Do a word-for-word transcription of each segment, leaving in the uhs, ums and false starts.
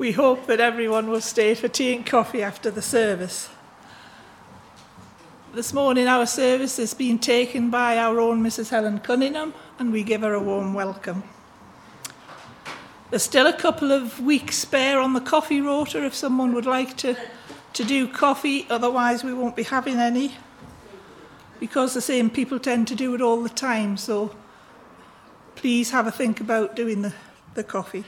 We hope that everyone will stay for tea and coffee after the service. This morning our service is being taken by our own Missus Helen Cunningham, and we give her a warm welcome. There's still a couple of weeks spare on the coffee rota if someone would like to, to do coffee, otherwise we won't be having any, because the same people tend to do it all the time, so please have a think about doing the, the coffee.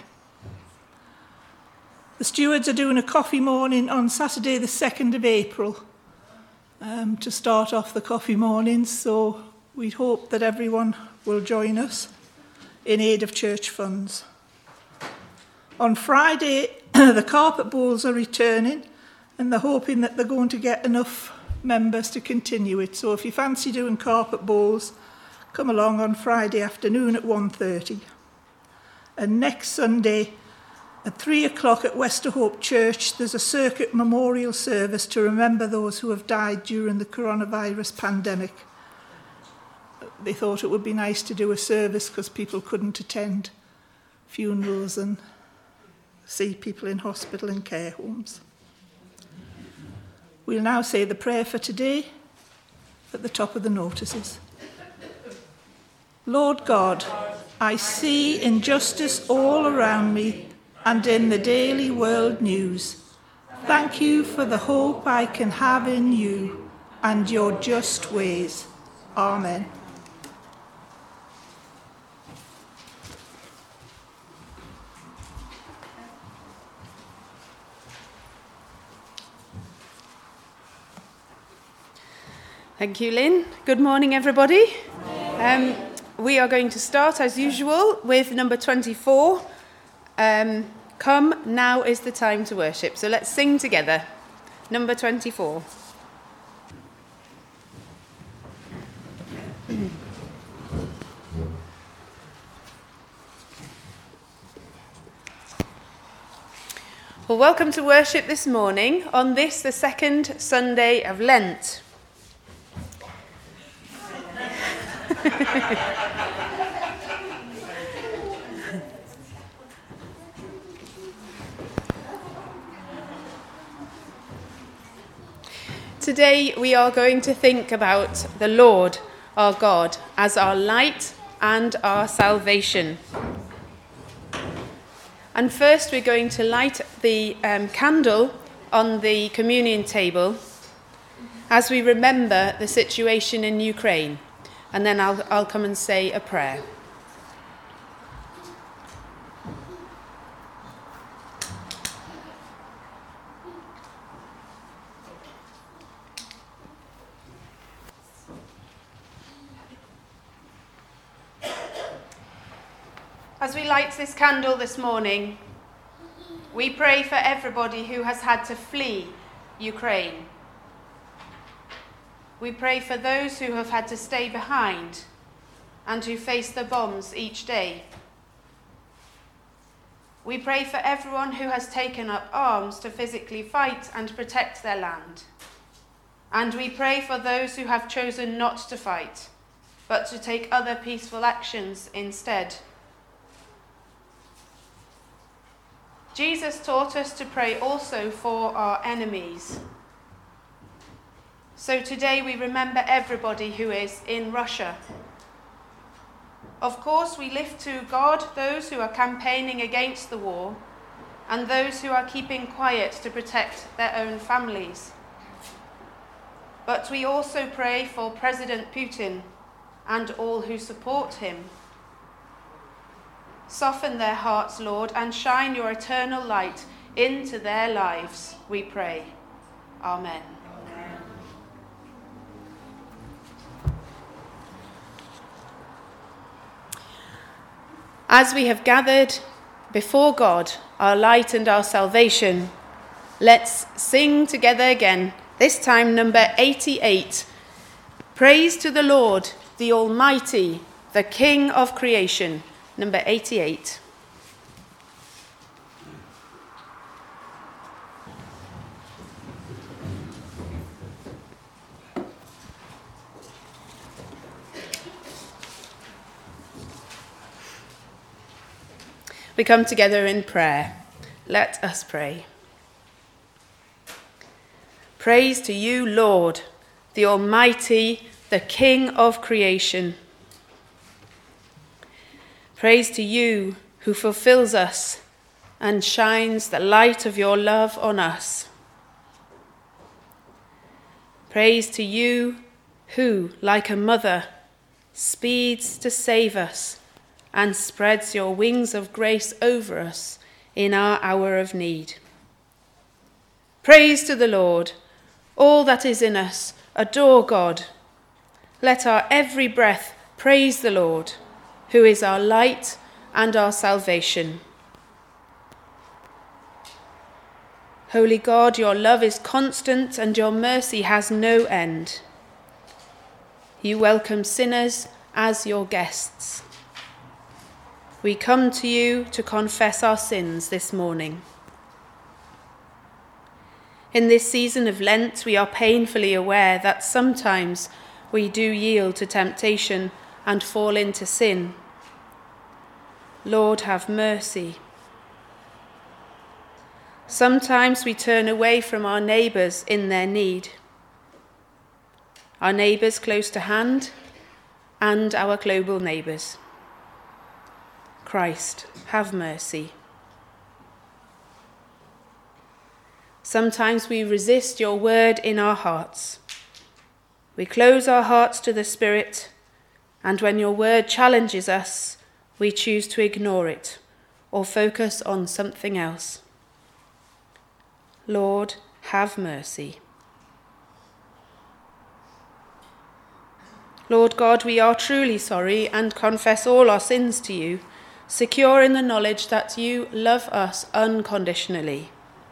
The stewards are doing a coffee morning on Saturday the second of April um, to start off the coffee mornings, so we hope that everyone will join us in aid of church funds. On Friday, the carpet bowls are returning, and they're hoping that they're going to get enough members to continue it. So if you fancy doing carpet bowls, come along on Friday afternoon at one thirty. And next Sunday, at three o'clock at Westerhope Church, there's a circuit memorial service to remember those who have died during the coronavirus pandemic. They thought it would be nice to do a service because people couldn't attend funerals and see people in hospital and care homes. We'll now say the prayer for today at the top of the notices. Lord God, I see injustice all around me and in the daily world news. Thank you for the hope I can have in you and your just ways. Amen. Thank you, Lynn. Good morning, everybody. Um, we are going to start, as usual, with number twenty-four. Um, Come, now is the time to worship. So let's sing together. Number twenty-four. Well, welcome to worship this morning on this, the second Sunday of Lent. Today we are going to think about the Lord, our God, as our light and our salvation. And first we're going to light the um, candle on the communion table as we remember the situation in Ukraine. And then I'll, I'll come and say a prayer. As we light this candle this morning, we pray for everybody who has had to flee Ukraine. We pray for those who have had to stay behind and who face the bombs each day. We pray for everyone who has taken up arms to physically fight and protect their land. And we pray for those who have chosen not to fight, but to take other peaceful actions instead. Jesus taught us to pray also for our enemies. So today we remember everybody who is in Russia. Of course, we lift to God those who are campaigning against the war and those who are keeping quiet to protect their own families. But we also pray for President Putin and all who support him. Soften their hearts, Lord, and shine your eternal light into their lives, we pray. Amen. Amen. As we have gathered before God, our light and our salvation, let's sing together again, this time number eighty-eight. Praise to the Lord, the Almighty, the King of creation. Number eighty-eight. We come together in prayer. Let us pray. Praise to you, Lord, the Almighty, the King of creation. Praise to you who fulfills us and shines the light of your love on us. Praise to you who, like a mother, speeds to save us and spreads your wings of grace over us in our hour of need. Praise to the Lord, all that is in us, adore God. Let our every breath praise the Lord, who is our light and our salvation. Holy God, your love is constant and your mercy has no end. You welcome sinners as your guests. We come to you to confess our sins this morning. In this season of Lent, we are painfully aware that sometimes we do yield to temptation and fall into sin. Lord, have mercy. Sometimes we turn away from our neighbours in their need. Our neighbours close to hand and our global neighbours. Christ, have mercy. Sometimes we resist your word in our hearts. We close our hearts to the Spirit, and when your word challenges us, we choose to ignore it or focus on something else. Lord, have mercy. Lord God, we are truly sorry and confess all our sins to you, secure in the knowledge that you love us unconditionally.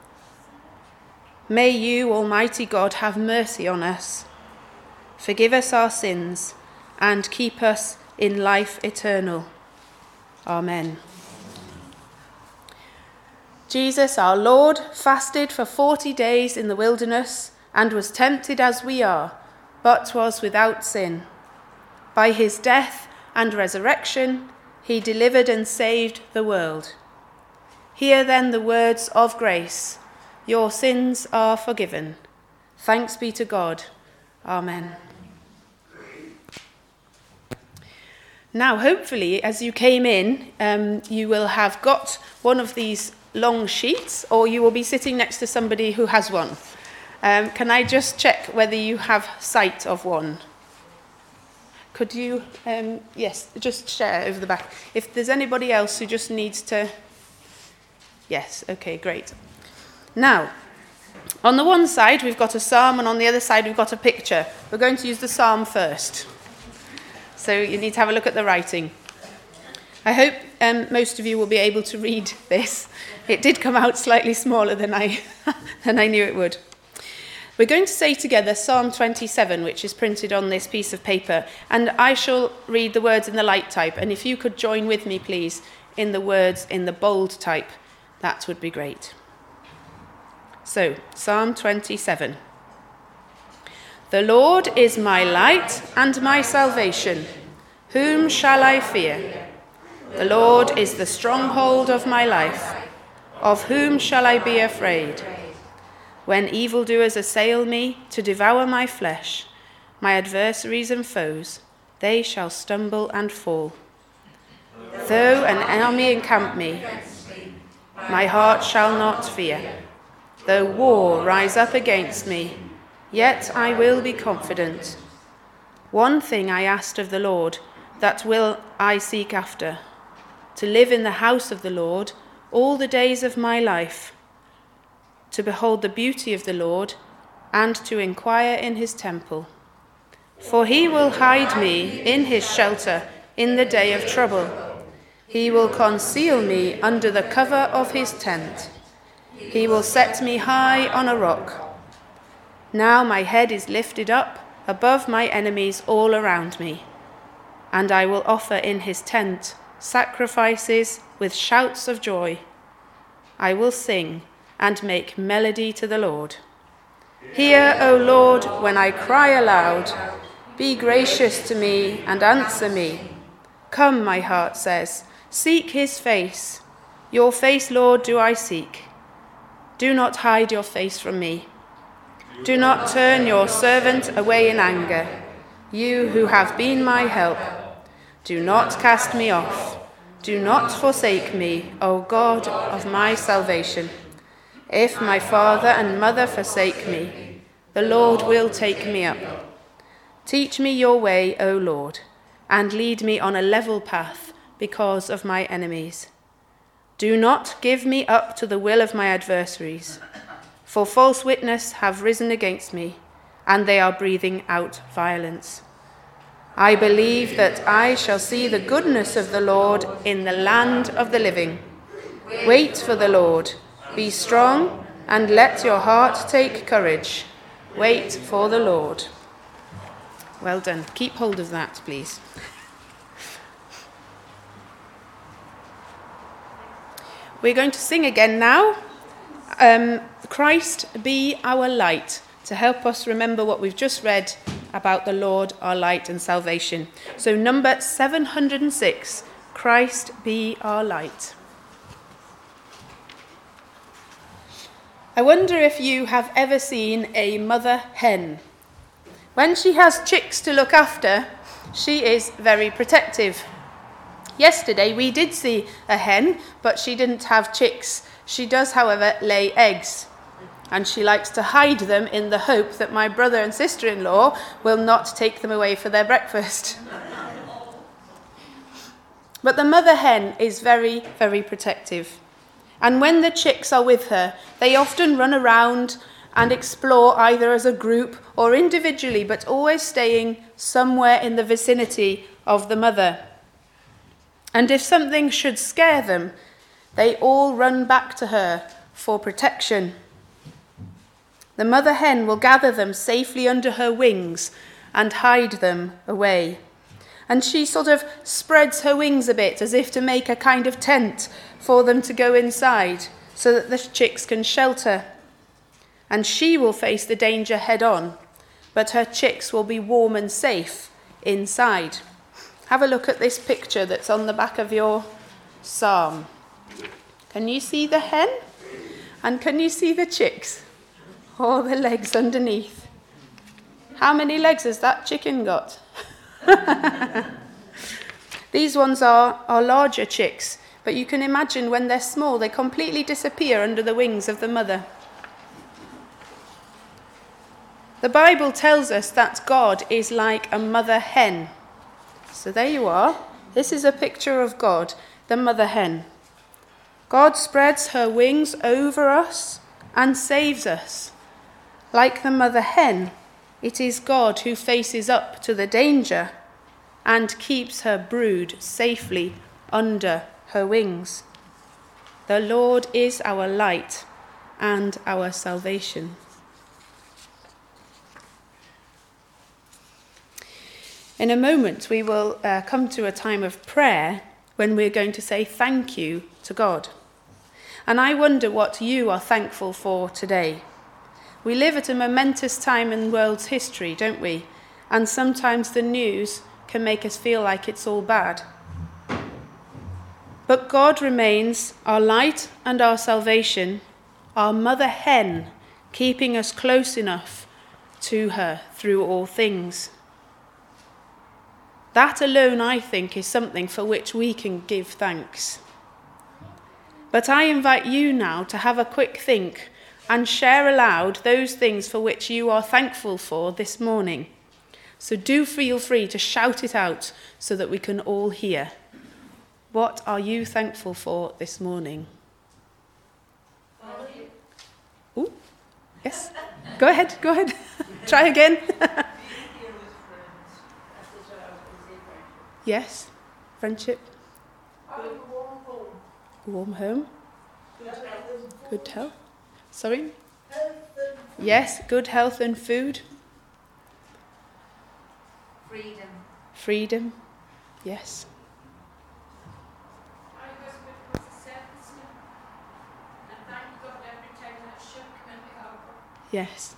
May you, Almighty God, have mercy on us, forgive us our sins, and keep us in life eternal. Amen. Jesus, our Lord, fasted for forty days in the wilderness and was tempted as we are, but was without sin. By his death and resurrection, he delivered and saved the world. Hear then the words of grace. Your sins are forgiven. Thanks be to God. Amen. Now, hopefully, as you came in, um, you will have got one of these long sheets, or you will be sitting next to somebody who has one. Um, can I just check whether you have sight of one? Could you, um, yes, just share over the back. If there's anybody else who just needs to, yes, okay, great. Now, on the one side we've got a psalm, and on the other side we've got a picture. We're going to use the psalm first. So you need to have a look at the writing. I hope um, most of you will be able to read this. It did come out slightly smaller than I, than I knew it would. We're going to say together Psalm twenty-seven, which is printed on this piece of paper, and I shall read the words in the light type, and if you could join with me, please, in the words in the bold type, that would be great. So, Psalm twenty-seven. The Lord is my light and my salvation. Whom shall I fear? The Lord is the stronghold of my life. Of whom shall I be afraid? When evildoers assail me to devour my flesh, my adversaries and foes, they shall stumble and fall. Though an army encamp me, my heart shall not fear. Though war rise up against me, yet I will be confident. One thing I asked of the Lord, that will I seek after, to live in the house of the Lord all the days of my life, to behold the beauty of the Lord, and to inquire in his temple. For he will hide me in his shelter in the day of trouble. He will conceal me under the cover of his tent. He will set me high on a rock. Now my head is lifted up above my enemies all around me, and I will offer in his tent sacrifices with shouts of joy. I will sing and make melody to the Lord. Hear, O Lord, when I cry aloud. Be gracious to me and answer me. Come, my heart says, seek his face. Your face, Lord, do I seek. do not hide your face from me. Do not turn your servant away in anger, you who have been my help. Do not cast me off. Do not forsake me, O God of my salvation. If my father and mother forsake me, the Lord will take me up. Teach me your way, O Lord, and lead me on a level path because of my enemies. Do not give me up to the will of my adversaries, for false witnesses have risen against me, and they are breathing out violence. I believe that I shall see the goodness of the Lord in the land of the living. Wait for the Lord. Be strong, and let your heart take courage. Wait for the Lord. Well done. Keep hold of that, please. We're going to sing again now. Um, Christ be our light, to help us remember what we've just read about the Lord, our light and salvation. So number seven hundred six, Christ be our light. I wonder if you have ever seen a mother hen. When she has chicks to look after, she is very protective. Yesterday we did see a hen, but she didn't have chicks. She does, however, lay eggs. And she likes to hide them in the hope that my brother and sister-in-law will not take them away for their breakfast. But the mother hen is very, very protective. And when the chicks are with her, they often run around and explore either as a group or individually, but always staying somewhere in the vicinity of the mother. And if something should scare them, they all run back to her for protection. The mother hen will gather them safely under her wings and hide them away. And she sort of spreads her wings a bit as if to make a kind of tent for them to go inside so that the chicks can shelter. And she will face the danger head on, but her chicks will be warm and safe inside. Have a look at this picture that's on the back of your psalm. Can you see the hen? And can you see the chicks? All the legs underneath. How many legs has that chicken got? These ones are, are larger chicks, but you can imagine when they're small, they completely disappear under the wings of the mother. The Bible tells us that God is like a mother hen. So there you are. This is a picture of God, the mother hen. God spreads her wings over us and saves us. Like the mother hen, it is God who faces up to the danger and keeps her brood safely under her wings. The Lord is our light and our salvation. In a moment, we will uh, come to a time of prayer when we're going to say thank you to God. And I wonder what you are thankful for today. We live at a momentous time in the world's history, don't we? And sometimes the news can make us feel like it's all bad. But God remains our light and our salvation, our mother hen, keeping us close enough to her through all things. That alone, I think, is something for which we can give thanks. But I invite you now to have a quick think and share aloud those things for which you are thankful for this morning. So do feel free to shout it out so that we can all hear. What are you thankful for this morning? Ooh, yes. Go ahead, go ahead. Try again. Yes, friendship. A warm home. A warm home. Good health. Sorry? Yes, good health and food. Freedom. Freedom. Yes. My husband was a serviceman, and thank God every time that ship went over. Yes.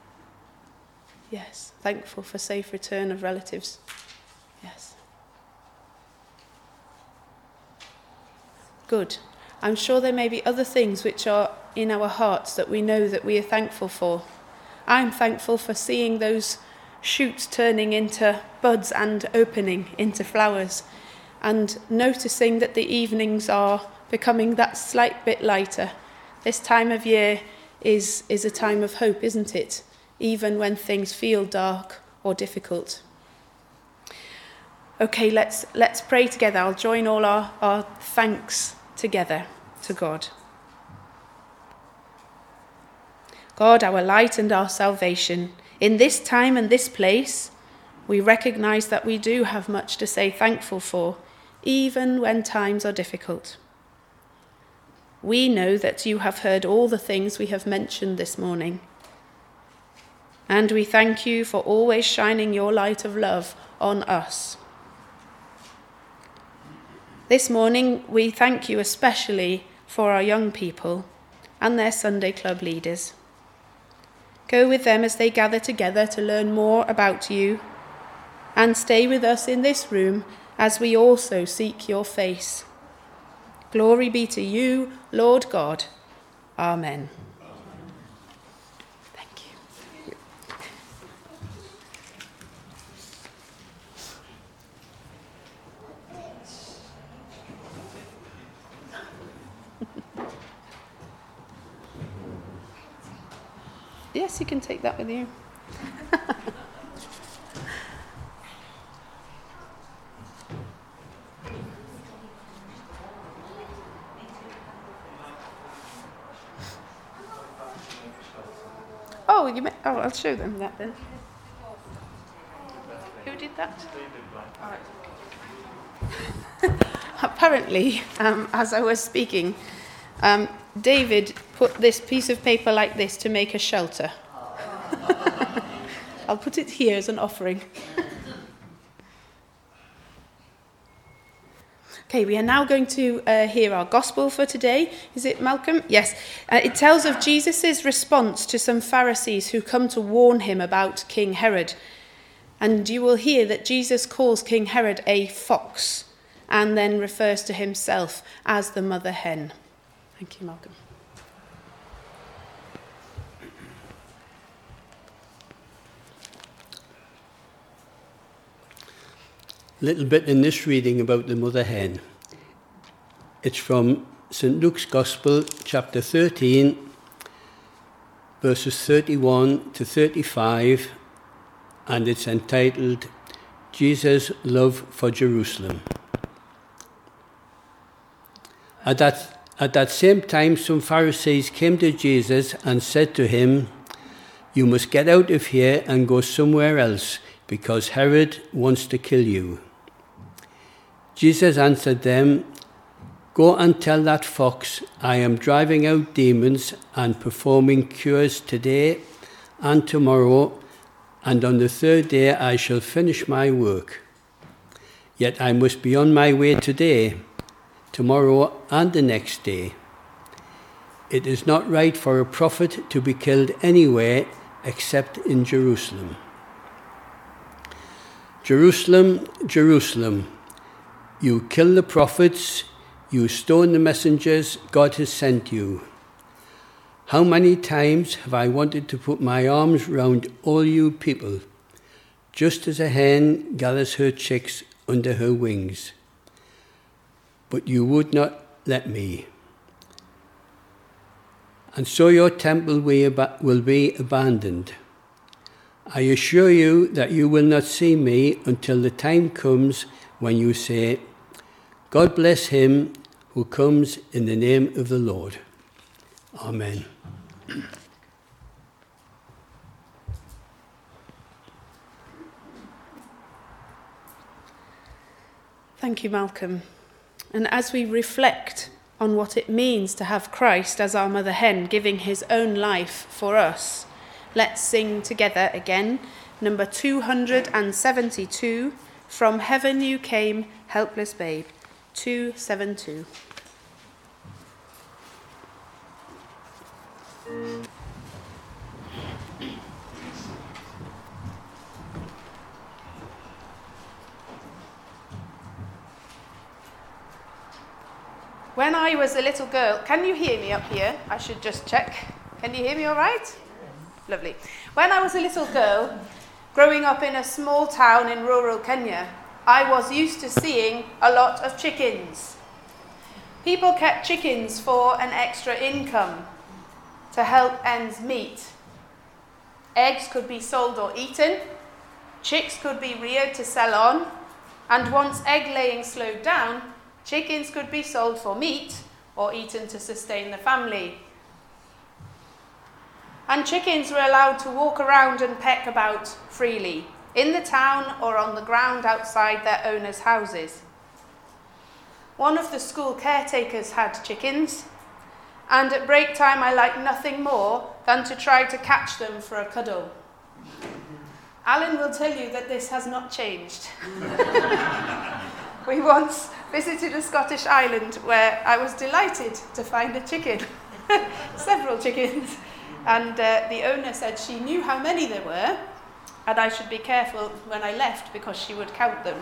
Yes. Thankful for safe return of relatives. Yes. Good. I'm sure there may be other things which are in our hearts that we know that we are thankful for. I'm thankful for seeing those shoots turning into buds and opening into flowers, and noticing that the evenings are becoming that slight bit lighter. This time of year is, is a time of hope, isn't it? Even when things feel dark or difficult. Okay, let's let's pray together. I'll join all our, our thanks together to God. God, our light and our salvation, in this time and this place, we recognise that we do have much to say thankful for, even when times are difficult. We know that you have heard all the things we have mentioned this morning, and we thank you for always shining your light of love on us. This morning, we thank you especially for our young people and their Sunday club leaders. Go with them as they gather together to learn more about you, and stay with us in this room as we also seek your face. Glory be to you, Lord God. Amen. Thank you. Yes, you can take that with you. Oh, you may, oh, I'll show them that then. Who did that? All right. Apparently, um, as I was speaking, um, David put this piece of paper like this to make a shelter. I'll put it here as an offering. Okay, we are now going to uh, hear our gospel for today. Is it Malcolm? Yes. Uh, it tells of Jesus' response to some Pharisees who come to warn him about King Herod. And you will hear that Jesus calls King Herod a fox and then refers to himself as the mother hen. Thank you, Malcolm. Little bit in this reading about the mother hen. It's from Saint Luke's Gospel, chapter thirteen, verses thirty-one to thirty-five, and it's entitled, Jesus' Love for Jerusalem. At that, at that same time, some Pharisees came to Jesus and said to him, "You must get out of here and go somewhere else, because Herod wants to kill you." Jesus answered them, "Go and tell that fox, I am driving out demons and performing cures today and tomorrow, and on the third day I shall finish my work. Yet I must be on my way today, tomorrow and the next day. It is not right for a prophet to be killed anywhere except in Jerusalem. Jerusalem, Jerusalem, you kill the prophets, you stone the messengers God has sent you. How many times have I wanted to put my arms round all you people, just as a hen gathers her chicks under her wings? But you would not let me. And so your temple will be abandoned. I assure you that you will not see me until the time comes when you say, 'God bless him who comes in the name of the Lord.'" Amen. Thank you, Malcolm. And as we reflect on what it means to have Christ as our mother hen, giving his own life for us, let's sing together again, number two hundred seventy-two, From Heaven You Came, Helpless Babe, two seventy-two. When I was a little girl, can you hear me up here? I should just check. Can you hear me all right? Lovely. When I was a little girl, growing up in a small town in rural Kenya, I was used to seeing a lot of chickens. People kept chickens for an extra income to help ends meet. Eggs could be sold or eaten, chicks could be reared to sell on, and once egg laying slowed down, chickens could be sold for meat or eaten to sustain the family. And chickens were allowed to walk around and peck about freely, in the town or on the ground outside their owners' houses. One of the school caretakers had chickens, and at break time I liked nothing more than to try to catch them for a cuddle. Alan will tell you that this has not changed. We once visited a Scottish island where I was delighted to find a chicken, several chickens, and uh, the owner said she knew how many there were, and I should be careful when I left because she would count them.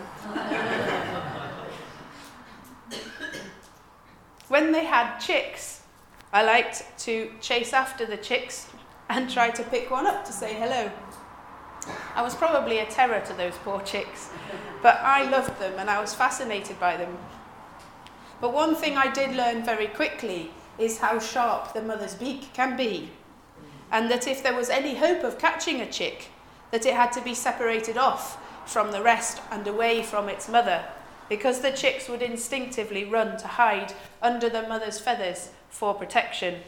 When they had chicks, I liked to chase after the chicks and try to pick one up to say hello. I was probably a terror to those poor chicks, but I loved them and I was fascinated by them. But one thing I did learn very quickly is how sharp the mother's beak can be, and that if there was any hope of catching a chick, that it had to be separated off from the rest and away from its mother, because the chicks would instinctively run to hide under the mother's feathers for protection.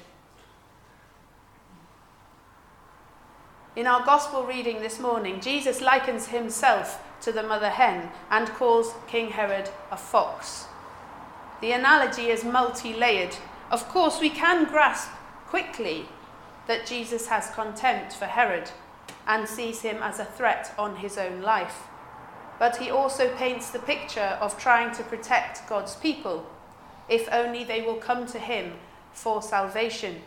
In our gospel reading this morning, Jesus likens himself to the mother hen and calls King Herod a fox. The analogy is multi-layered. Of course, we can grasp quickly that Jesus has contempt for Herod and sees him as a threat on his own life. But he also paints the picture of trying to protect God's people, if only they will come to him for salvation.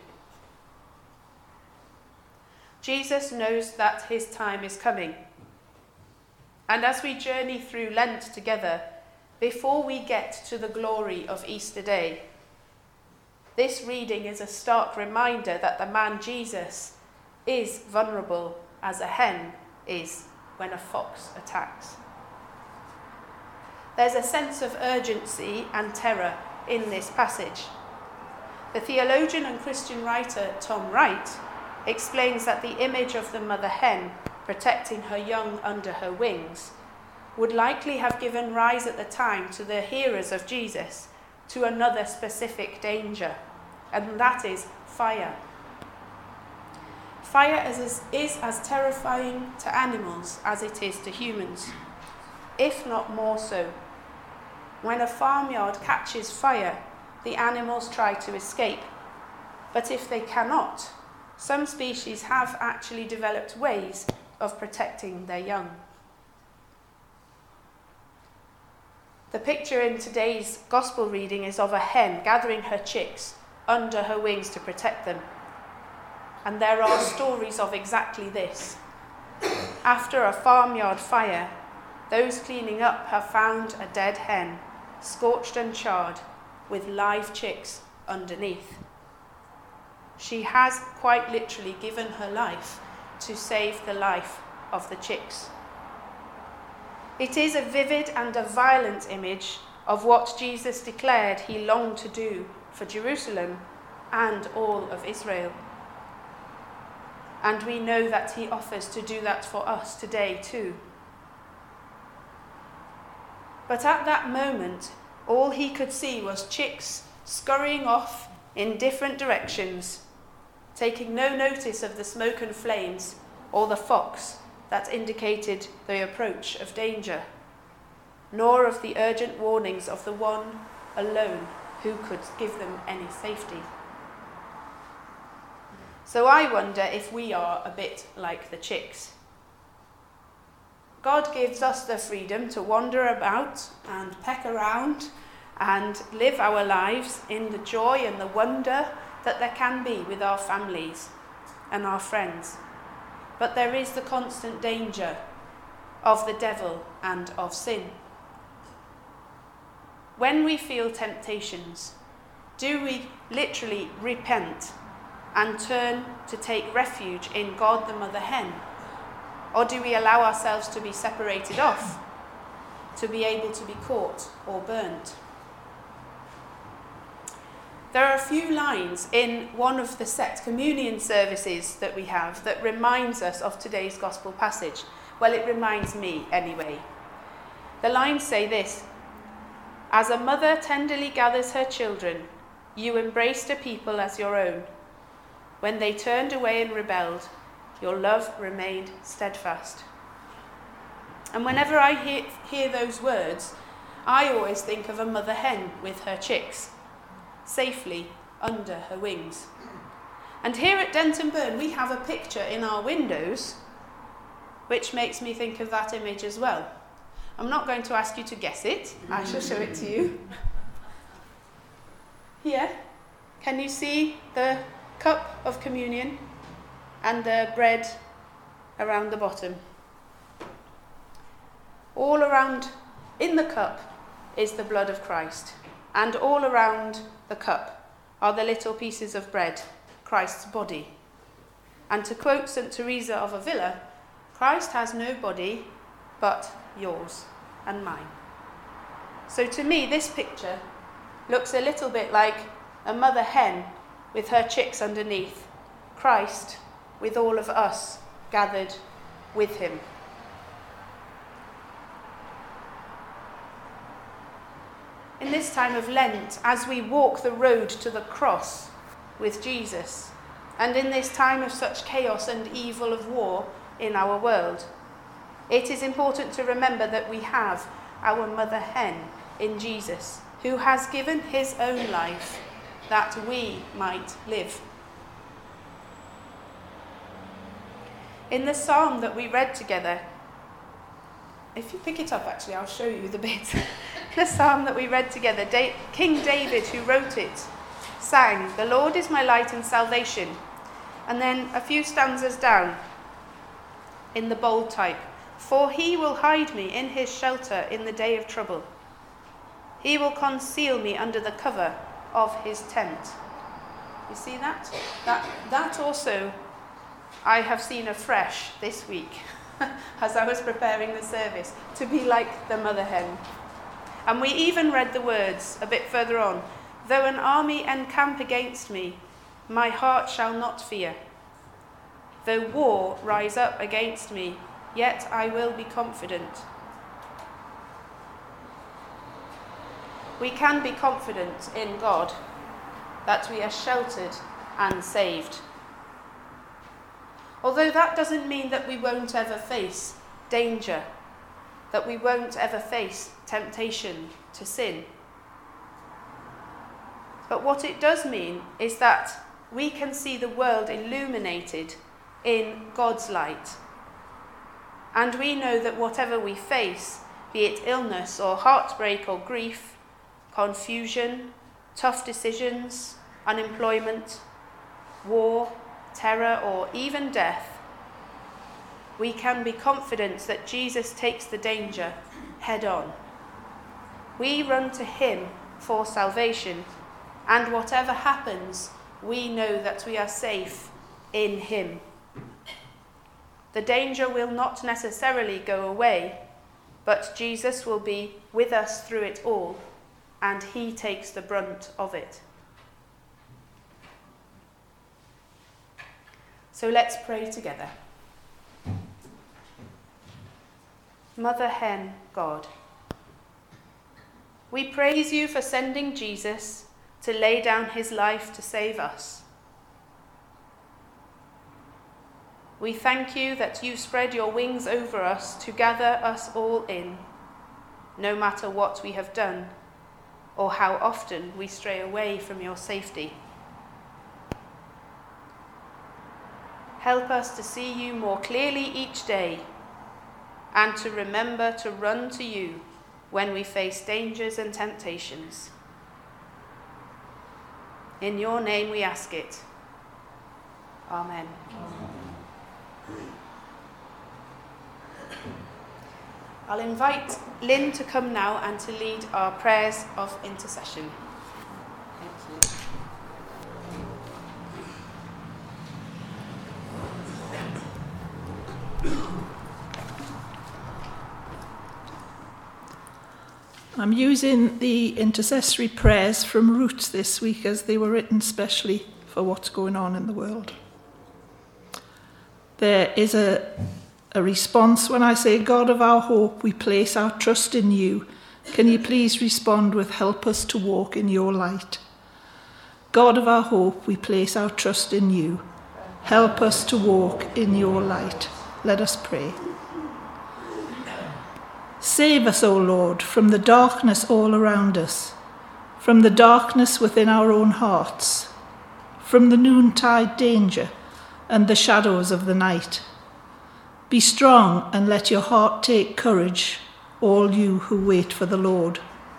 Jesus knows that his time is coming. And as we journey through Lent together, before we get to the glory of Easter Day, this reading is a stark reminder that the man Jesus is vulnerable as a hen is when a fox attacks. There's a sense of urgency and terror in this passage. The theologian and Christian writer Tom Wright explains that the image of the mother hen protecting her young under her wings would likely have given rise at the time to the hearers of Jesus to another specific danger, and that is fire. Fire is, is as terrifying to animals as it is to humans, if not more so. When a farmyard catches fire, the animals try to escape. But if they cannot, some species have actually developed ways of protecting their young. The picture in today's gospel reading is of a hen gathering her chicks under her wings to protect them. And there are stories of exactly this. After a farmyard fire, those cleaning up have found a dead hen, scorched and charred, with live chicks underneath. She has quite literally given her life to save the life of the chicks. It is a vivid and a violent image of what Jesus declared he longed to do for Jerusalem and all of Israel. And we know that he offers to do that for us today too. But at that moment, all he could see was chicks scurrying off in different directions, taking no notice of the smoke and flames or the fox that indicated the approach of danger, nor of the urgent warnings of the one alone who could give them any safety. So I wonder if we are a bit like the chicks. God gives us the freedom to wander about and peck around and live our lives in the joy and the wonder that there can be with our families and our friends. But there is the constant danger of the devil and of sin. When we feel temptations, Do we literally repent and turn to take refuge in God the Mother Hen? Or do we allow ourselves to be separated off, to be able to be caught or burnt? There are a few lines in one of the set communion services that we have that reminds us of today's gospel passage. Well, it reminds me anyway. The lines say this: "As a mother tenderly gathers her children, you embraced a people as your own. When they turned away and rebelled, your love remained steadfast." And whenever I hear, hear those words, I always think of a mother hen with her chicks, safely under her wings. And here at Denton Burn, we have a picture in our windows which makes me think of that image as well. I'm not going to ask you to guess it. I shall show it to you. Here, can you see the cup of communion and the bread around the bottom? All around in the cup is the blood of Christ, and all around the cup are the little pieces of bread, Christ's body. And to quote Saint Teresa of Avila, Christ has no body but yours and mine. So to me, this picture looks a little bit like a mother hen with her chicks underneath, Christ with all of us gathered with him. In this time of Lent, as we walk the road to the cross with Jesus, and in this time of such chaos and evil of war in our world, it is important to remember that we have our mother hen in Jesus, who has given his own life that we might live. In the psalm that we read together, if you pick it up actually, I'll show you the bit. The psalm that we read together, da- King David, who wrote it, sang, "The Lord is my light and salvation." And then a few stanzas down, in the bold type, "For he will hide me in his shelter in the day of trouble. He will conceal me under the cover of his tent." You see that? That, that also I have seen afresh this week as I was preparing the service, to be like the mother hen. And we even read the words a bit further on, "Though an army encamp against me, my heart shall not fear. Though war rise up against me, yet I will be confident." We can be confident in God that we are sheltered and saved. Although that doesn't mean that we won't ever face danger, that we won't ever face temptation to sin. But what it does mean is that we can see the world illuminated in God's light. And we know that whatever we face, be it illness or heartbreak or grief, confusion, tough decisions, unemployment, war, terror, or even death, we can be confident that Jesus takes the danger head on. We run to him for salvation, and whatever happens, we know that we are safe in him. The danger will not necessarily go away, but Jesus will be with us through it all, and he takes the brunt of it. So let's pray together. Mother Hen God, we praise you for sending Jesus to lay down his life to save us. We thank you that you spread your wings over us to gather us all in, no matter what we have done or how often we stray away from your safety. Help us to see you more clearly each day and to remember to run to you when we face dangers and temptations. In your name we ask it. Amen. I'll invite Lynn to come now and to lead our prayers of intercession. Thank you. I'm using the intercessory prayers from Roots this week as they were written specially for what's going on in the world. There is a, a response when I say, God of our hope, we place our trust in you. Can you please respond with, help us to walk in your light? God of our hope, we place our trust in you. Help us to walk in your light. Let us pray. Save us, O Lord, from the darkness all around us, from the darkness within our own hearts, from the noontide danger and the shadows of the night. Be strong and let your heart take courage, all you who wait for the Lord.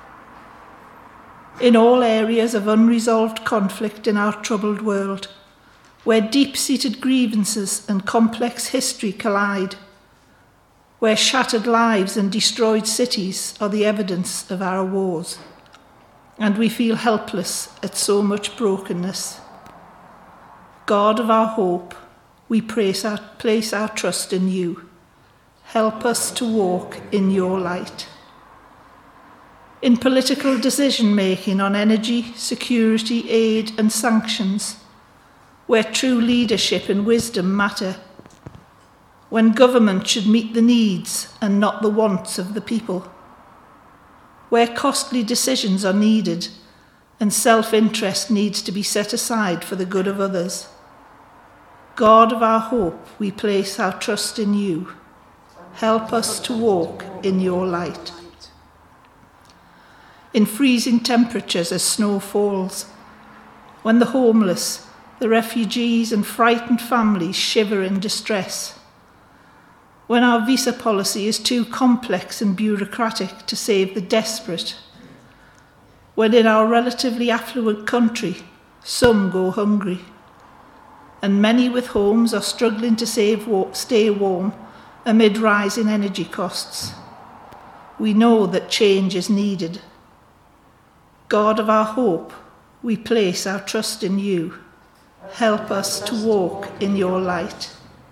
In all areas of unresolved conflict in our troubled world, where deep-seated grievances and complex history collide, where shattered lives and destroyed cities are the evidence of our wars, and we feel helpless at so much brokenness. God of our hope, we place our, place our trust in you. Help us to walk in your light. In political decision-making on energy, security, aid and sanctions, where true leadership and wisdom matter, when government should meet the needs and not the wants of the people, where costly decisions are needed and self-interest needs to be set aside for the good of others. God of our hope, we place our trust in you. Help us to walk in your light. In freezing temperatures as snow falls, when the homeless, the refugees and frightened families shiver in distress, when our visa policy is too complex and bureaucratic to save the desperate, when in our relatively affluent country some go hungry, and many with homes are struggling to save, stay warm amid rising energy costs, we know that change is needed. God of our hope, we place our trust in you. Help us to walk in your light.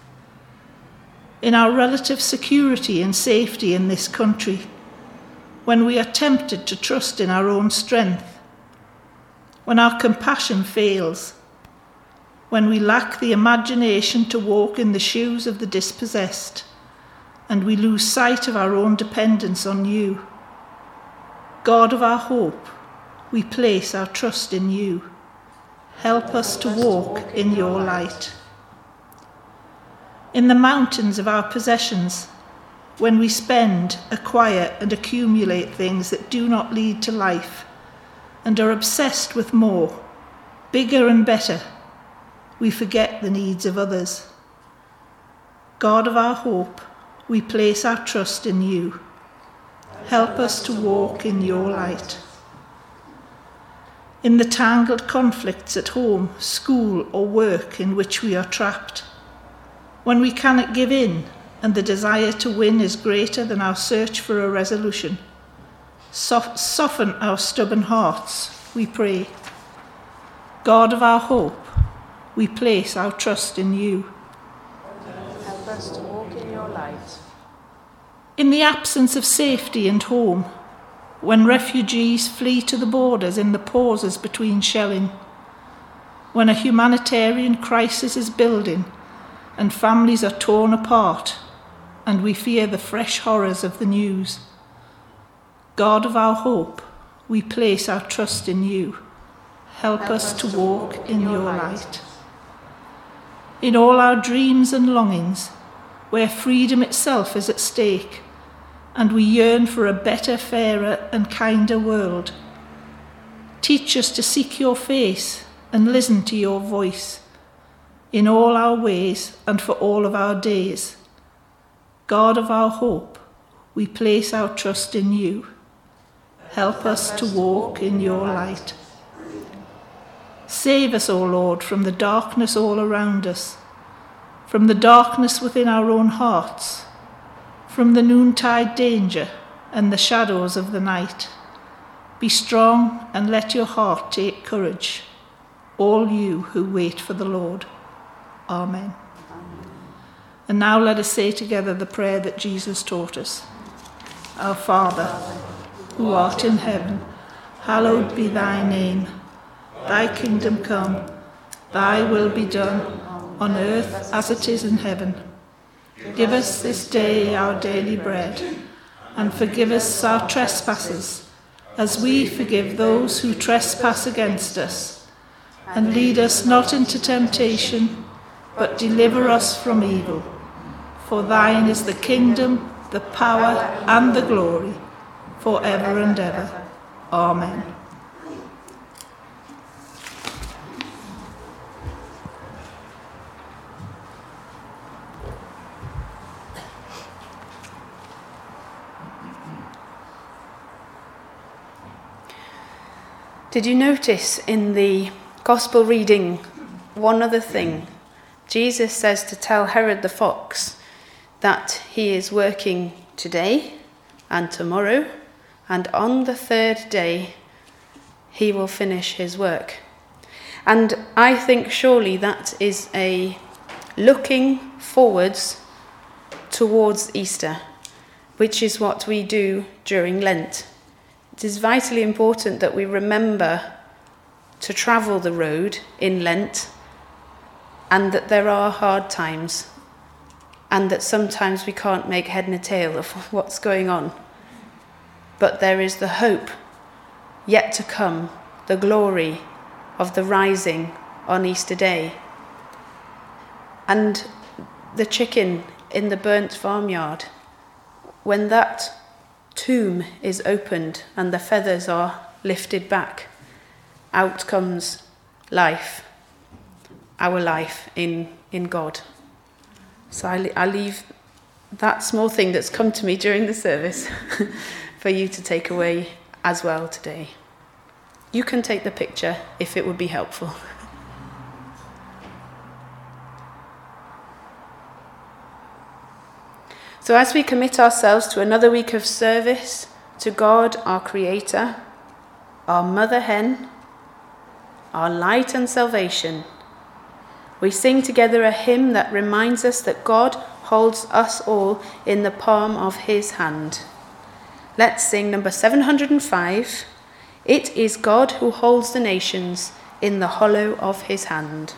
In our relative security and safety in this country, when we are tempted to trust in our own strength, when our compassion fails, when we lack the imagination to walk in the shoes of the dispossessed, and we lose sight of our own dependence on you. God of our hope, we place our trust in you. Help us to walk in your light. In the mountains of our possessions, when we spend, acquire and accumulate things that do not lead to life and are obsessed with more, bigger and better, we forget the needs of others. God of our hope, we place our trust in you. Help us to walk in your light. In the tangled conflicts at home, school or work in which we are trapped, when we cannot give in and the desire to win is greater than our search for a resolution, soft, soften our stubborn hearts, we pray. God of our hope, we place our trust in you. Help us to walk in your light. In the absence of safety and home, when refugees flee to the borders in the pauses between shelling, when a humanitarian crisis is building and families are torn apart and we fear the fresh horrors of the news, God of our hope, we place our trust in you. Help us to walk in your light. In all our dreams and longings, where freedom itself is at stake, and we yearn for a better, fairer and kinder world, teach us to seek your face and listen to your voice in all our ways and for all of our days. God of our hope, we place our trust in you. Help us to walk in your light. Save us, O Lord, from the darkness all around us, from the darkness within our own hearts, from the noontide danger and the shadows of the night. Be strong and let your heart take courage, all you who wait for the Lord. Amen. And now let us say together the prayer that Jesus taught us. Our Father, who art in heaven, hallowed be thy name. Thy kingdom come, thy will be done, on earth as it is in heaven. Give us this day our daily bread, and forgive us our trespasses, as we forgive those who trespass against us. And lead us not into temptation, but deliver us from evil. For thine is the kingdom, the power, and the glory, for ever and ever. Amen. Did you notice in the Gospel reading one other thing? Jesus says to tell Herod the fox that he is working today and tomorrow, and on the third day he will finish his work. And I think surely that is a looking forwards towards Easter, which is what we do during Lent. It is vitally important that we remember to travel the road in Lent, and that there are hard times, and that sometimes we can't make head nor tail of what's going on. But there is the hope yet to come, the glory of the rising on Easter Day. And the chicken in the burnt farmyard, when that tomb is opened and the feathers are lifted back, out comes life, our life in, in God. So I, I leave that small thing that's come to me during the service for you to take away as well today. You can take the picture if it would be helpful. So as we commit ourselves to another week of service to God, our Creator, our Mother Hen, our light and salvation, we sing together a hymn that reminds us that God holds us all in the palm of his hand. Let's sing number seven hundred five. It is God who holds the nations in the hollow of his hand.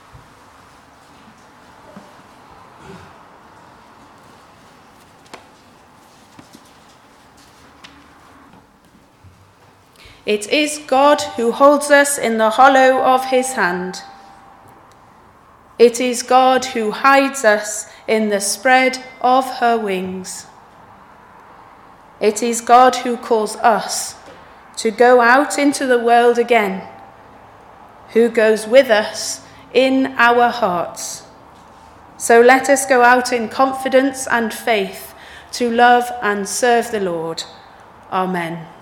It is God who holds us in the hollow of his hand. It is God who hides us in the spread of her wings. It is God who calls us to go out into the world again, who goes with us in our hearts. So let us go out in confidence and faith to love and serve the Lord. Amen.